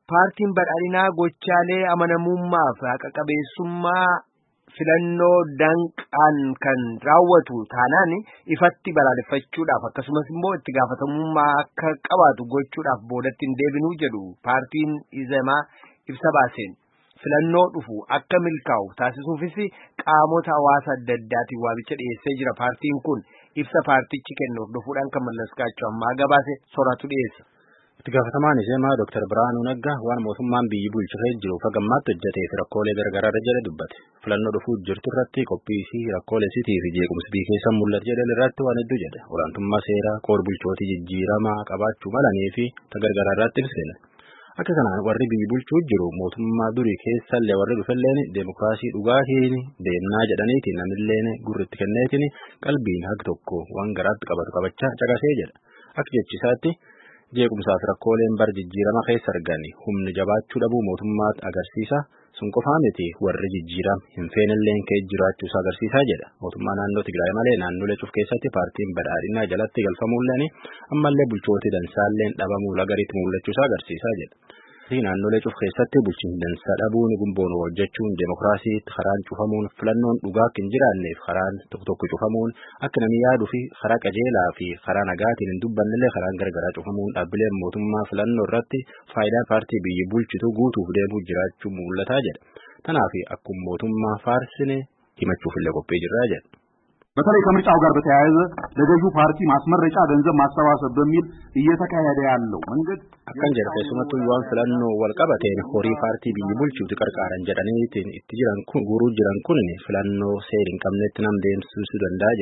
Paartiin badhaadhinaa gochaalee amanamummaaf qaqqabeessummaa filannoo danqaan kan raawwatu taanaan ifatti balaaleffachuudhaaf akkasumas immoo itti gaafatamummaa akka qabaatu gochuudhaaf boodatti hin deebinuu jedhu paartiin Izemaa ibsa baaseen. Filannoo dhufu akka milkaa'u taasisuufis qaamota hawaasa adda addaatiin waamicha dhiyeessee jira. Paartiin kun ibsa paartichi kennuuf dhufuudhaan kan mallaskaachuu ammaa gabaase sooratu dhiyeessa. Itti gaafatamaan Izemaa Dr. Biraanuu Naggaa waan mootummaan biyyi bulchifee jiru fagammaatti hojjetee fi rakkoolee gargaraarra jedhe dubbate. Filannoo dhufuu jirtu irratti qophii fi rakkoolee sitii fi jeequmsi biyya keessa mul'atu jedhe irratti waan hedduu jedhe. Olaantummaa seeraa qoor bulchootii jijjiiramaa qabaachuu malanii fi gargaraarratti ibsine. Akka kanaan warri biyyi bulchuu jiru mootummaa durii keessallee warri dhufelleen deemokiraasii dhugaatiin deemnaa jedhaniitiin namilleen gurritti kenneetiin qalbiin haq tokko waan garaatti qabatu qabachaa caqasee jedha. Akka jechisaatti jeequmsaaf rakkooleen bar jijjiirama keessa argani humni jabaachuu dhabuu mootummaatti agarsiisa sun qofaa miti warri jijjiiram hin feenilleen kee jiraachuusaa agarsiisaa jedha. Mootummaa naannoo Tigraay malee naannolee cuf keessatti paartiin badhaadhinaa jalatti galfamuulleen ammallee bulchootii dansaalleen dhabamuu lagariitti mul'achuusaa agarsiisaa jedha. Naannolee cuf keessatti bulchiinsi dansaa dhabuun gumboon hojjechuun deemokiraasiitti karaan cufamuun filannoon dhugaa hin jiraanneef karaan tokko cufamuun akka namni yaaduu fi karaa qajeelaa fi karaa nagaatiin hin dubbannellee karaan gargaraa cufamuun dhaabbileen mootummaa filannoo irratti faayidaa paartii biyyi bulchitu guutuuf deemuu jiraachuu mul'ataa jedha. Kanaaf akkuma mootummaa faarsine himachuufillee qophii jirraa jedha. በተለይ ከምርጫው ጋር በተያያዘ ለገዢው ፓርቲ ማስመረጫ ገንዘብ ማሰባሰብ በሚል እየተካሄደ ያለው መንገድ አካን ጀርፈ ሱመቱ ይዋን ፍላኖ ወልቀበቴን ሆሪ ፓርቲ ቢይ ቡልቹ ተቀርቃረን ጀዳኔቲን ኢትጅራን ኩን ጉሩ ጅራን ኩንን ፍላኖ ሴሪን ቀምነትናም ደምሱ ደንዳጀ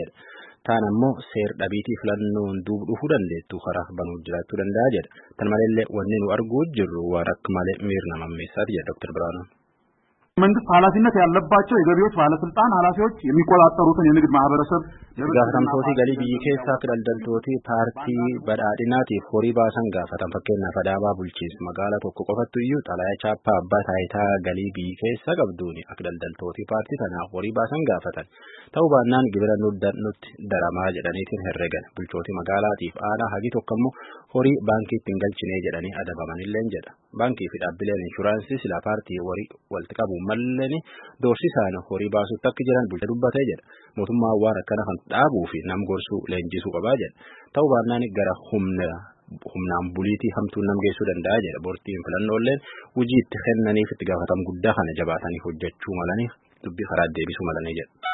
ታናሞ ሴር ዳቢቲ ፍላኖ ዱብ ዱፉ ደንዴቱ خራፍ በኑ ጅራቱ ደንዳጀ ተንማለለ ወነኑ አርጉ ጅሩ ወራክ ማለ ሚርና ማሜሳት የዶክተር ብራኑ መንግስት ኃላፊነት ያለባቸው የገቢዎች ባለስልጣን ኃላፊዎች የሚቆጣጠሩትን የንግድ ማህበረሰብ ጋፍታምቶቲ ገሊ ቢይ ኬሳ ፍዳልደልቶቲ ፓርቲ በዳዲናቲ ፎሪ ባሰን ጋፈታም ፈከና ፈዳባ ቡልቺስ መጋላ ቶኮ ቆፈቱዩ ጣላያ ቻፓ አባታይታ ገሊ ቢይ ኬሳ ቀብዱኒ አክደልደልቶቲ ፓርቲ ተና ፎሪ ባሰን ጋፈታን ተውባናን ግብረኑ ዳኑት ደራማ ጀዳኒቲን ሄረገን ቡልቾቲ መጋላቲፍ አላ ሀጊ ቶከሙ ሆሪ ባንኪ ቲንገልቺኔ ጀዳኒ አደባማኒለን ጀዳ ባንኪ ፊዳብለን ኢንሹራንስ ስላ ፓርቲ ወሪ ወልተቀቡ malleni doorsisaan horii baasutti akka jiran bulcha dubbatee jedha. Mootummaa waan akkana kan dhaabuu fi nam gorsuu leenjisuu qabaa jedha. Ta'uu baannaan gara humnaan buliitii hamtuun nam geessuu danda'a jedha. Boortiin filannooleen hojii itti kennaniif itti gaafatam guddaa kana jabaatanii hojjechuu malaniif dubbii karaa deebisuu malanii jedha.